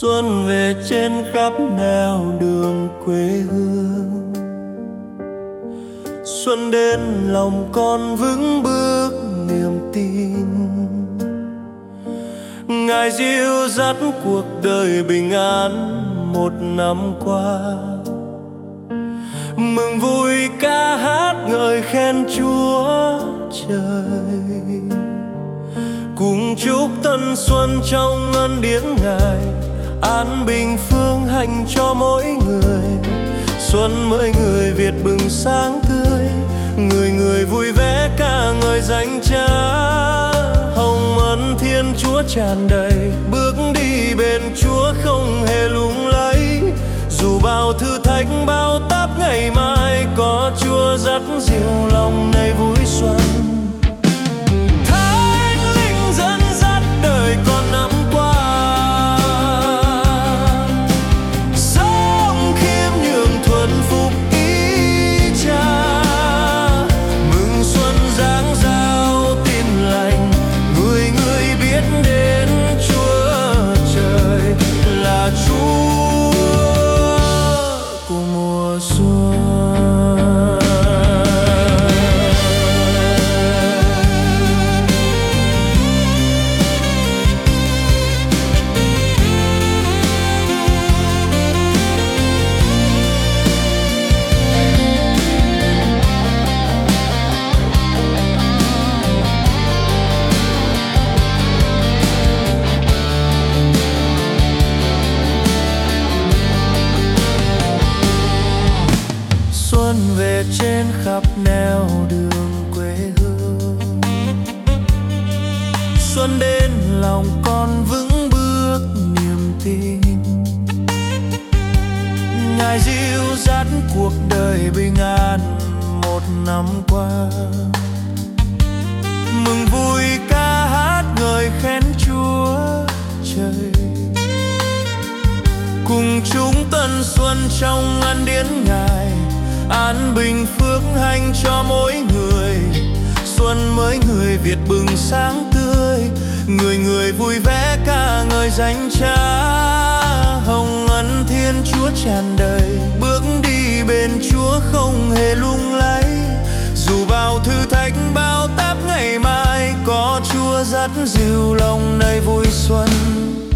Xuân về trên khắp nẻo đường quê hương. Xuân đến lòng con vững bước niềm tin, Ngài dìu dắt cuộc đời bình an một năm qua. Mừng vui ca hát ngợi khen Chúa trời, cùng chúc tân xuân trong ân điển Ngài, an bình phương hạnh cho mỗi người. Xuân mới người Việt bừng sáng tươi, người người vui vẻ ca ngợi danh Cha. Hồng ân Thiên Chúa tràn đầy, bước đi bên Chúa không hề lung lay. Dù bao thử thách bao táp ngày mai, có Chúa dắt dìu lòng này vui xuân. Thánh Linh dẫn dắt đời con năm qua, sống khiêm nhường thuần phục ý Cha. Mừng xuân giáng giao tin lành, người người biết đến Chúa trời là Chúa của mùa xuân. Xuân về trên khắp nẻo đường quê hương. Xuân đến lòng con vững bước niềm tin, Ngài dìu dắt cuộc đời bình an một năm qua. Mừng vui ca hát ngợi khen Chúa trời, cùng chúng tân xuân trong ân điển Ngài, an bình phước hạnh cho mỗi người. Xuân mới người Việt bừng sáng tươi, người người vui vẻ ca ngợi danh Cha. Hồng ân Thiên Chúa tràn đầy, bước đi bên Chúa không hề lung lay. Dù bao thử thách bao táp ngày mai, có Chúa dắt dìu lòng này vui xuân.